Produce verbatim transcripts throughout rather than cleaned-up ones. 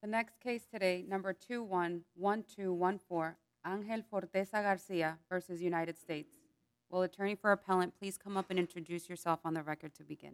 The next case today, number two one one two one four, Angel Forteza Garcia versus United States. Will attorney for appellant please come up and introduce yourself on the record to begin?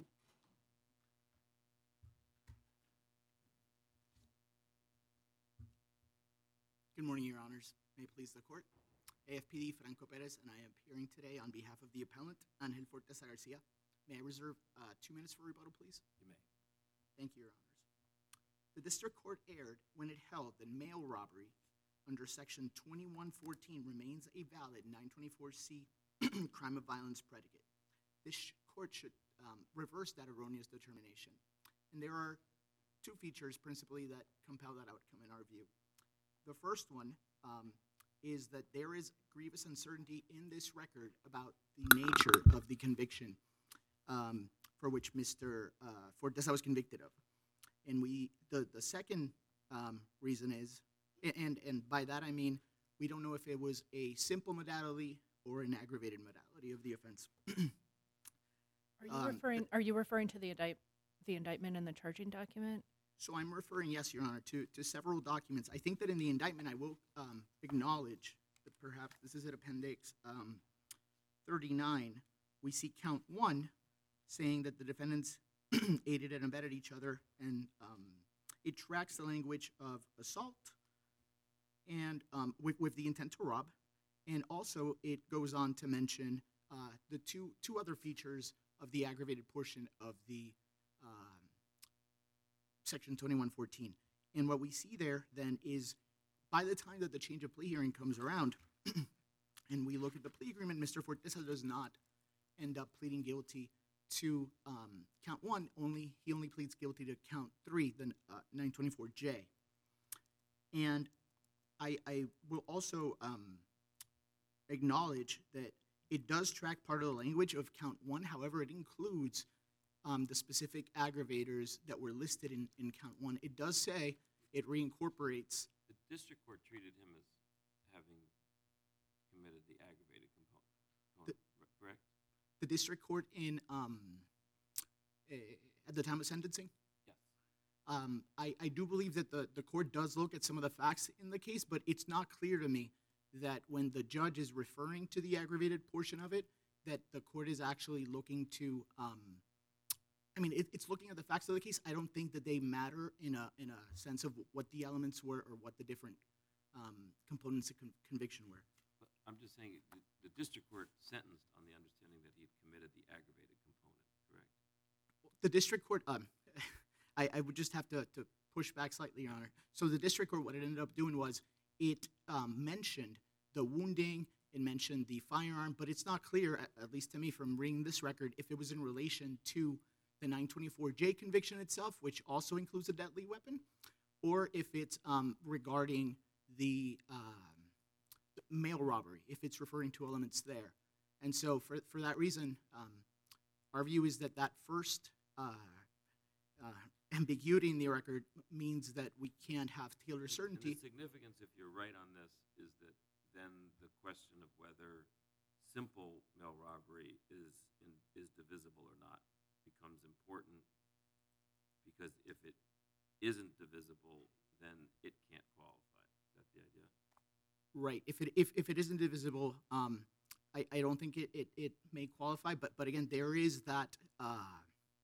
Good morning, Your Honors. May it please the Court. A F P D Franco Perez, and I am appearing today on behalf of the appellant, Angel Forteza Garcia. May I reserve uh, two minutes for rebuttal, please? You may. Thank you, Your Honors. The District Court erred when it held that mail robbery under Section twenty-one fourteen remains a valid nine twenty-four C crime of violence predicate. This sh- court should um, reverse that erroneous determination. And there are two features principally that compel that outcome in our view. The first one um, is that there is grievous uncertainty in this record about the nature of the conviction um, for which Mister Uh, Forteza was convicted of. And we, the, the second um, reason is, and, and by that I mean, we don't know if it was a simple modality or an aggravated modality of the offense. Are you Um, referring, are you referring to the indict, the indictment and the charging document? So I'm referring, yes, Your Honor, to, to several documents. I think that in the indictment I will um, acknowledge that perhaps this is at Appendix um, thirty-nine. We see count one saying that the defendants aided and abetted each other, and um, it tracks the language of assault and um, with, with the intent to rob, and also it goes on to mention uh, the two two other features of the aggravated portion of the um, Section twenty-one fourteen. And what we see there then is, by the time that the change of plea hearing comes around, and we look at the plea agreement, Mister Forteza does not end up pleading guilty to um, count one. Only he only pleads guilty to count three, the uh, nine twenty-four J. And I, I will also um, acknowledge that it does track part of the language of count one. However, it includes um, the specific aggravators that were listed in, in count one. It does say it reincorporates. The district court treated him as having committed the aggravated component, The- correct? The district court in um, eh, at the time of sentencing. Yes. Um, I, I do believe that the, the court does look at some of the facts in the case, but it's not clear to me that when the judge is referring to the aggravated portion of it, that the court is actually looking to, um, I mean, it, it's looking at the facts of the case. I don't think that they matter in a in a sense of what the elements were or what the different um, components of con- conviction were. But I'm just saying, the, the district court sentenced on the understanding that he had committed the aggravated component, correct? The district court, um, I, I would just have to, to push back slightly, Your Honor. So the district court, what it ended up doing was it um, mentioned the wounding, it mentioned the firearm, but it's not clear, at, at least to me from reading this record, if it was in relation to the nine twenty-four J conviction itself, which also includes a deadly weapon, or if it's um, regarding the um, mail robbery, if it's referring to elements there. And so for, for that reason, um, our view is that that first uh, uh, ambiguity in the record means that we can't have Taylor And- certainty. And the significance, if you're right on this, is that then the question of whether simple mail robbery is in, is divisible or not becomes important, because if it isn't divisible, then it can't qualify. Is that the idea? Right. If it if, if it isn't divisible, um, I, I don't think it, it, it may qualify. But but again, there is that uh,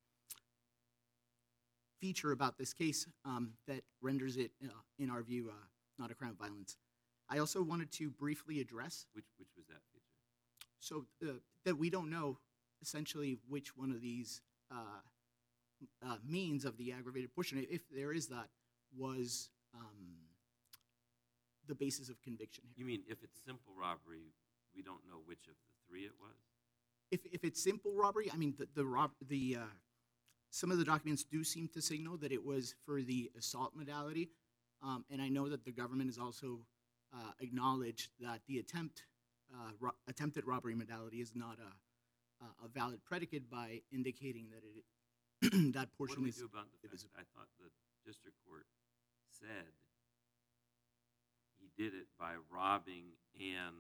feature about this case um, that renders it, uh, in our view, uh, not a crime of violence. I also wanted to briefly address Which which was that feature? so uh, that we don't know essentially which one of these uh, uh, means of the aggravated portion, if there is that, was um, the basis of conviction here. You mean if it's simple robbery, we don't know which of the three it was? If if it's simple robbery, I mean the the rob the uh, some of the documents do seem to signal that it was for the assault modality, um, and I know that the government has also uh, acknowledged that the attempt uh, ro- attempted robbery modality is not a a valid predicate by indicating that it that What portion do we is do about the fact, divisible. I thought the district court said he did it by robbing and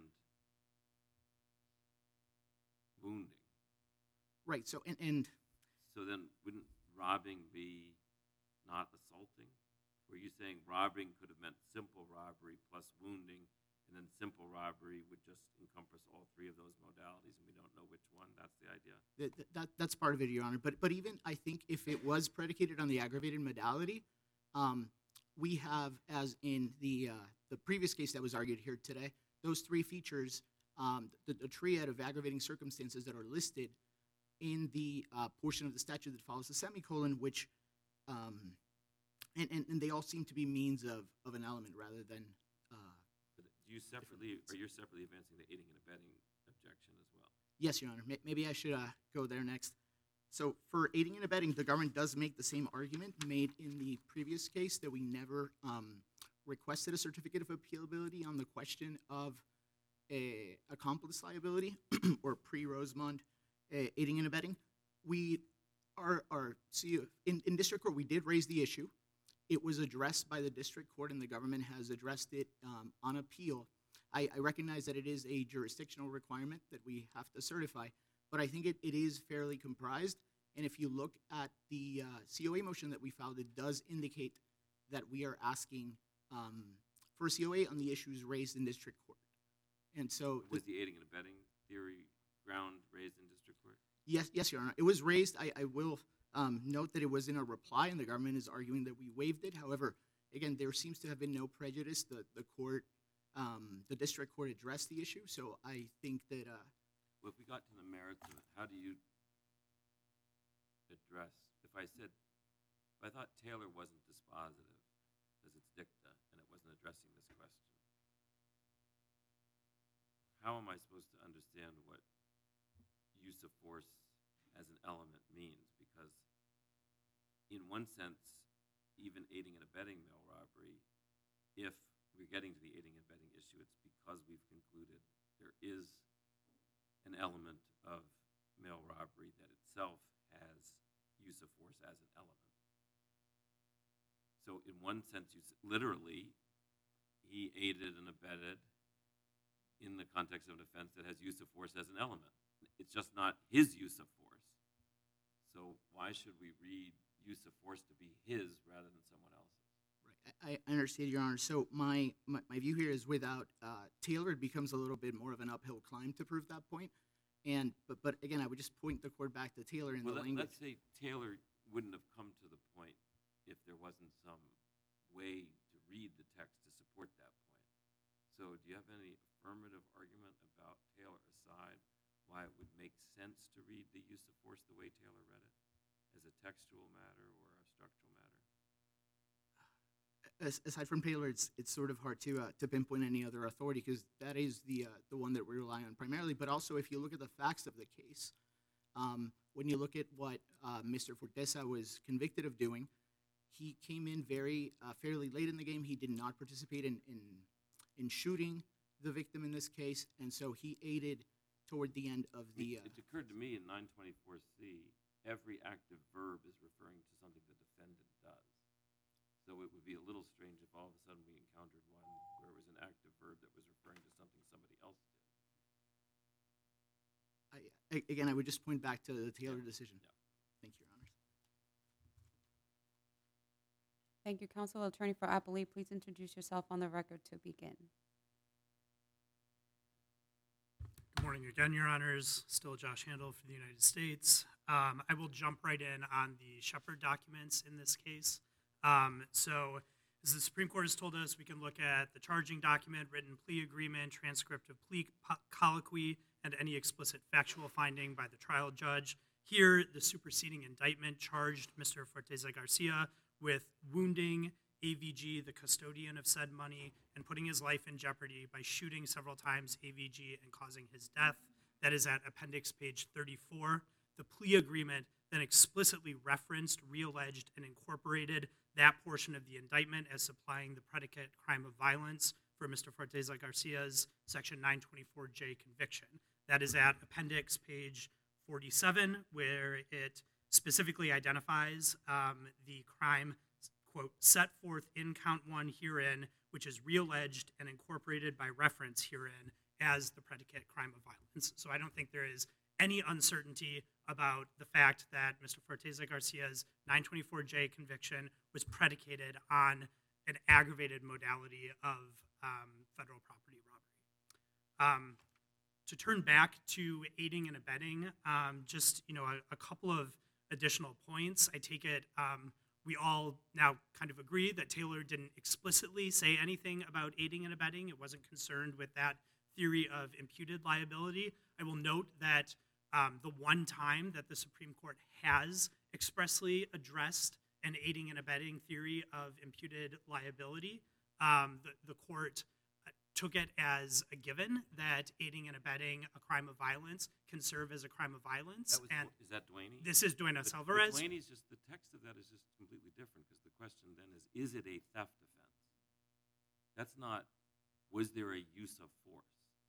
wounding. Right. So and and So then wouldn't robbing be not assaulting? Were you saying robbing could have meant simple robbery plus wounding, and then simple robbery would just encompass all three of those modalities, and we don't know which one? That's the idea? That, that, that's part of it, Your Honor. But, but even, I think, if it was predicated on the aggravated modality, um, we have, as in the, uh, the previous case that was argued here today, those three features, um, the, the triad of aggravating circumstances that are listed in the uh, portion of the statute that follows the semicolon, which, um, and, and, and they all seem to be means of, of an element rather than, uh, But do you separately, or you're separately advancing the aiding and abetting objection as well? yes, Your Honor. May- Maybe I should uh, go there next. So for aiding and abetting, the government does make the same argument made in the previous case that we never um, requested a certificate of appealability on the question of a accomplice liability or pre-Rosemond uh, aiding and abetting. We are, are see, in, in district court, we did raise the issue. It was addressed by the district court, and the government has addressed it um, on appeal. I, I recognize that it is a jurisdictional requirement that we have to certify, but I think it, it is fairly comprised. And if you look at the uh, C O A motion that we filed, it does indicate that we are asking um, for a C O A on the issues raised in district court. And so, Was the aiding and abetting theory ground raised in district court? yes, yes, Your Honor, it was raised. I, I will um, note that it was in a reply, and the government is arguing that we waived it. However, again, there seems to have been no prejudice. The the court, um, the district court addressed the issue, so I think that. Uh, Well, if we got to the merits of it, how do you address, if I said, if I thought Taylor wasn't dispositive, because it's dicta, and it wasn't addressing this question, how am I supposed to understand what use of force as an element means? Because in one sense, even aiding and abetting mail robbery, if we're getting to the aiding and abetting issue, it's because we've concluded there is an element of mail robbery that itself has use of force as an element. So in one sense, you s- literally, he aided and abetted in the context of an offense that has use of force as an element. It's just not his use of force. So why should we read use of force to be his rather than someone else's? Right, I, I understand, Your Honor. So my, my, my view here is without uh, Taylor, it becomes a little bit more of an uphill climb to prove that point. And but but again, I would just point the court back to Taylor in Well, the let, language. let's say Taylor wouldn't have come to the point if there wasn't some way to read the text to support that point. So do you have any affirmative argument about Taylor aside why it would make sense to read the use of force the way Taylor read it, as a textual matter or a structural matter? As, aside from Taylor, it's it's sort of hard to uh, to pinpoint any other authority because that is the uh, the one that we rely on primarily. But also, if you look at the facts of the case, um, when you look at what uh, Mister Forteza was convicted of doing, he came in very uh, fairly late in the game. He did not participate in, in in shooting the victim in this case, and so he aided toward the end of I mean, the. Uh, it occurred to me in nine twenty-four C, every active verb is referring to something the defendant does. So it would be a little strange if all of a sudden we encountered one where it was an active verb that was referring to something somebody else did. I, I- again, I would just point back to the Taylor Yeah. decision. Yeah. Thank you, Your Honors. Thank you, Counsel. Attorney for Appellee, please introduce yourself on the record to begin. Good morning again, Your Honors. Still Josh Handel for the United States. Um, I will jump right in on the Shepard documents in this case. Um, so, as the Supreme Court has told us, we can look at the charging document, written plea agreement, transcript of plea po- colloquy, and any explicit factual finding by the trial judge. Here, the superseding indictment charged Mister Forteza Garcia with wounding A V G, the custodian of said money, and putting his life in jeopardy by shooting several times A V G and causing his death. That is at appendix page thirty-four. The plea agreement then explicitly referenced, realleged, and incorporated that portion of the indictment as supplying the predicate crime of violence for Mister Forteza Garcia's section nine twenty-four J conviction. That is at appendix page forty-seven, where it specifically identifies um, the crime, quote, set forth in count one herein, which is realleged and incorporated by reference herein as the predicate crime of violence. So I don't think there is any uncertainty about the fact that Mister Forteza Garcia's nine twenty-four J conviction was predicated on an aggravated modality of um, federal property robbery. Um, to turn back to aiding and abetting, um, just you know a, a couple of additional points. I take it um, we all now kind of agree that Taylor didn't explicitly say anything about aiding and abetting. It wasn't concerned with that theory of imputed liability. I will note that um, the one time that the Supreme Court has expressly addressed an aiding and abetting theory of imputed liability, um, the, the court took it as a given that aiding and abetting a crime of violence can serve as a crime of violence. That was, and is that Duaney? this is Duenas But- Alvarez. But Duaney's just, the text of that is just completely different, because the question then is, is it a theft offense? That's not, was there a use of force?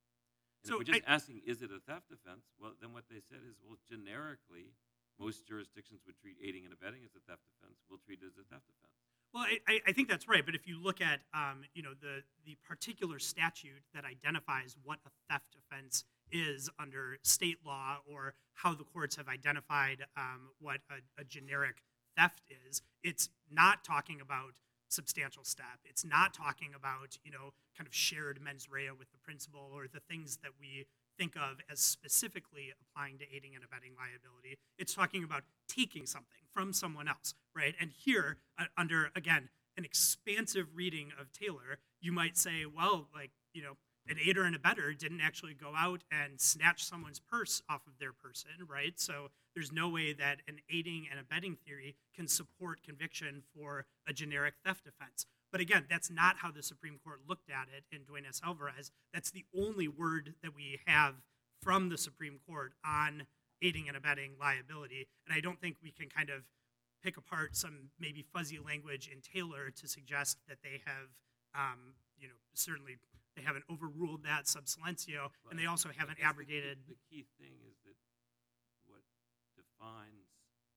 And So if we're just I- asking, is it a theft offense? Well, then what they said is, well, generically, most jurisdictions would treat aiding and abetting as a theft offense. We'll treat it as a theft offense. Well, I, I- I think that's right. But if you look at, um, you know, the the particular statute that identifies what a theft offense is under state law, or how the courts have identified um, what a, a generic theft is, it's not talking about substantial step. It's not talking about, you know, kind of shared mens rea with the principal, or the things that we think of as specifically applying to aiding and abetting liability. It's talking about taking something from someone else, right? And here, uh, under, again, an expansive reading of Taylor, you might say, well, like, you know, an aider and abetter didn't actually go out and snatch someone's purse off of their person, right? So there's no way that an aiding and abetting theory can support conviction for a generic theft offense. But again, that's not how the Supreme Court looked at it in Duenas Alvarez. That's the only word that we have from the Supreme Court on aiding and abetting liability. And I don't think we can kind of pick apart some maybe fuzzy language in Taylor to suggest that they have, um, you know, certainly they haven't overruled that sub silentio, and they also I haven't guess the key- abrogated. The key thing is that what defines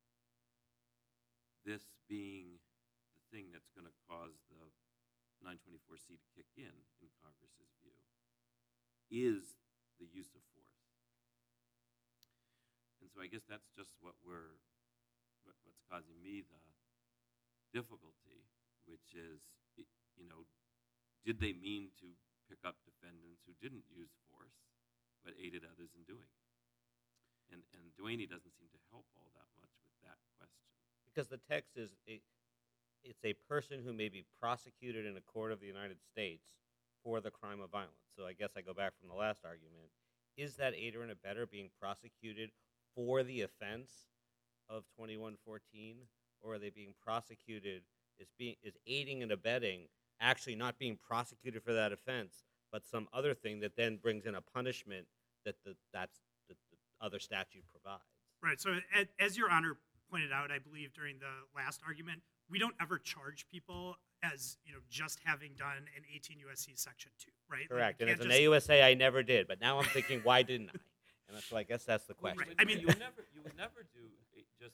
this being the thing that's going to cause the nine twenty-four C to kick in, in Congress's view, is the use of force. And so I guess that's just what we're, what, what's causing me the difficulty, which is, i- you know, did they mean to pick up defendants who didn't use force, but aided others in doing it? And, and Duaney doesn't seem to help all that much with that question. Because the text is, it, it's a person who may be prosecuted in a court of the United States for the crime of violence. So I guess I go back from the last argument. Is that aider and abetter being prosecuted for the offense of twenty-one fourteen, or are they being prosecuted, is being is aiding and abetting actually not being prosecuted for that offense, but some other thing that then brings in a punishment that the that's the, the other statute provides? Right. So a- as Your Honor pointed out, I believe during the last argument, we don't ever charge people as, you know, just having done an eighteen U S C Section two, right? Like, Correct. you And as can't an just- A U S A, I never did, but now I'm thinking, why didn't I? And so I guess that's the Well, question. you I would- mean- you would never, you would never do a- just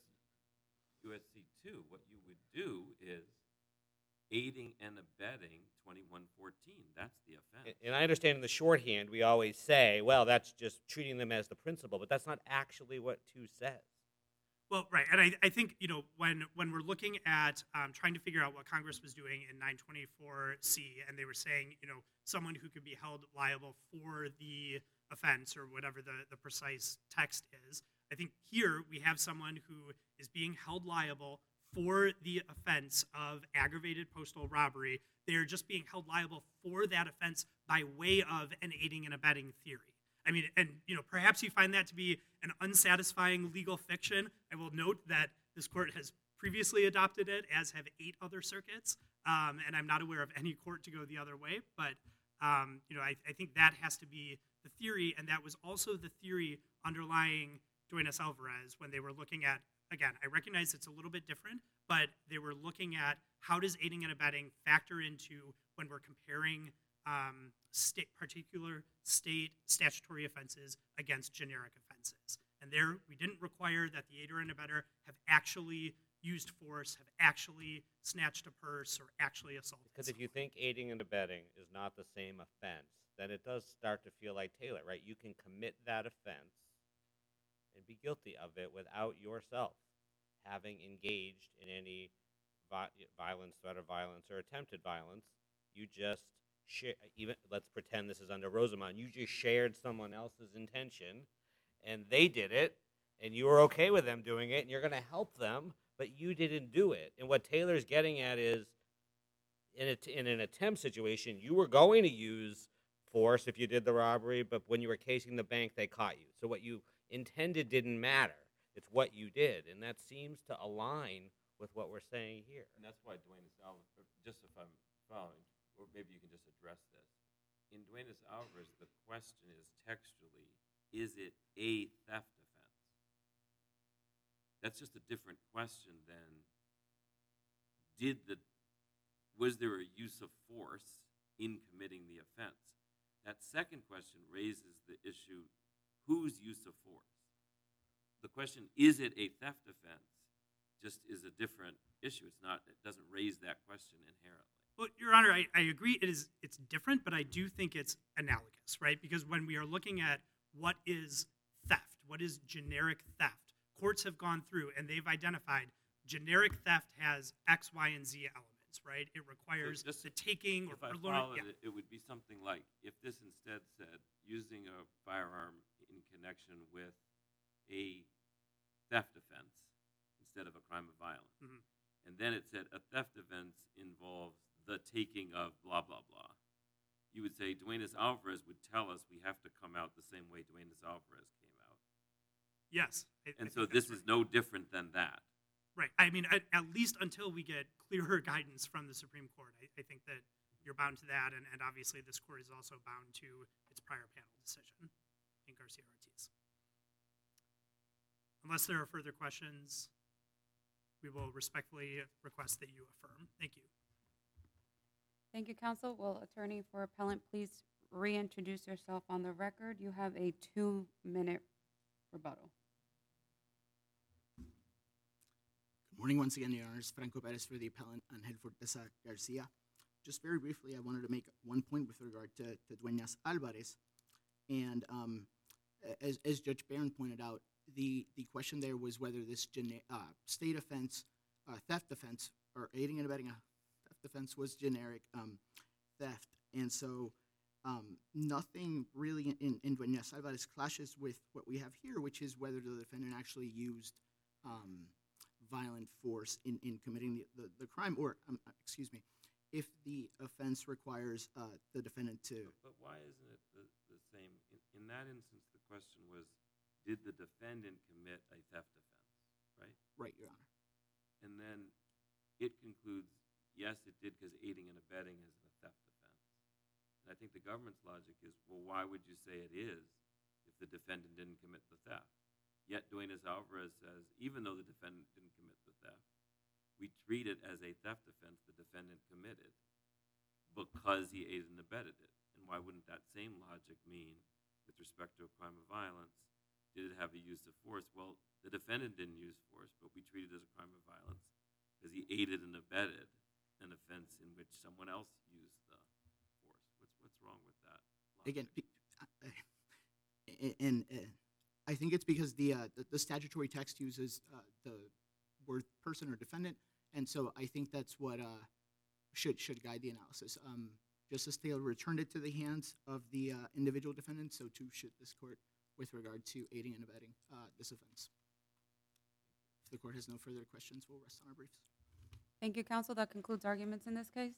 U S C two. What you would do is aiding and abetting twenty-one fourteen. That's the offense. And I understand in the shorthand, we always say, well, that's just treating them as the principal, but that's not actually what two says. Well, right, and I, I think, you know, when when we're looking at um, trying to figure out what Congress was doing in nine twenty-four C, and they were saying, you know, someone who could be held liable for the offense, or whatever the, the precise text is, I think here we have someone who is being held liable for the offense of aggravated postal robbery. They are just being held liable for that offense by way of an aiding and abetting theory. I mean, and you know, perhaps you find that to be an unsatisfying legal fiction. I will note that this court has previously adopted it, as have eight other circuits, um, and I'm not aware of any court to go the other way. But um, you know, I, I think that has to be the theory, and that was also the theory underlying Duenas Alvarez when they were looking at. Again, I recognize it's a little bit different, but they were looking at how does aiding and abetting factor into when we're comparing um, state, particular state statutory offenses against generic offenses. And there, we didn't require that the aider and abetter have actually used force, have actually snatched a purse, or actually assaulted Because if you someone. think aiding and abetting is not the same offense, then it does start to feel like Taylor, right? You can commit that offense and be guilty of it without yourself having engaged in any vi- violence, threat of violence, or attempted violence. You just share, even, let's pretend this is under Rosamond, you just shared someone else's intention, and they did it, and you were okay with them doing it, and you're going to help them, but you didn't do it. And what Taylor's getting at is, in, a, in an attempt situation, you were going to use force if you did the robbery, but when you were casing the bank, they caught you. So what you intended didn't matter. It's what you did, and that seems to align with what we're saying here. And that's why Duenas Alvarez, just if I'm following, or maybe you can just address this. In Duenas Alvarez, the question is textually, is it a theft offense? That's just a different question than, did the, was there a use of force in committing the offense? That second question raises the issue, whose use of force? The question, is it a theft offense, just is a different issue. It's not, it doesn't raise that question inherently. Well, Your Honor, I, I agree it is it's different, but I do think it's analogous, right? Because when we are looking at what is theft, what is generic theft, courts have gone through and they've identified generic theft has X, Y, and Z elements, right? It requires So just the taking or If I or followed yeah. it, it would be something like, if this instead said, using a firearm in connection with a theft offense instead of a crime of violence. Mhm. And then it said, a theft offense involves the taking of blah, blah, blah. You would say Duenas Alvarez would tell us we have to come out the same way Duenas Alvarez came out. Yes. I- I And think so that's this right. is no different than that. Right. I mean, at, at least until we get clearer guidance from the Supreme Court, I, I think that you're bound to that, and, and obviously this court is also bound to its prior panel decision in Garcia Ortiz. Unless there are further questions, we will respectfully request that you affirm. Thank you. Thank you, counsel. Will attorney for appellant please reintroduce yourself on the record? You have a two-minute rebuttal. Good morning once again, Your Honors. Franco Perez for the appellant, Angel Forteza Garcia. Just very briefly, I wanted to make one point with regard to, to Duenas Alvarez. And um, as, as Judge Barron pointed out, the, the question there was whether this gene- uh, state offense, uh, theft offense, or aiding and abetting a theft offense was generic um, theft. And so um, nothing really in, in Duenas Alvarez clashes with what we have here, which is whether the defendant actually used um, violent force in, in committing the, the, the crime, or, um, excuse me, if the offense requires uh, the defendant to. But why isn't it the, the same? In, in that instance, the question was, did the defendant commit a theft offense, right? Right, Your Honor. And then it concludes, yes, it did because aiding and abetting is a theft offense. And I think the government's logic is, well, why would you say it is if the defendant didn't commit the theft? Yet Duenas Alvarez says, even though the defendant didn't commit the theft, we treat it as a theft offense the defendant committed because he aided and abetted it. And why wouldn't that same logic mean, with respect to a crime of violence, did it have a use of force? Well, the defendant didn't use force, but we treat it as a crime of violence because he aided and abetted an offense in which someone else used the force. What's what's wrong with that logic? Again, be- uh, and uh, I think it's because the, uh, the the statutory text uses uh, the word person or defendant, and so I think that's what uh, should should guide the analysis. Um, Justice Taylor returned it to the hands of the uh, individual defendant, so too should this court with regard to aiding and abetting uh, this offense. If the court has no further questions, we'll rest on our briefs. Thank you, counsel. That concludes arguments in this case.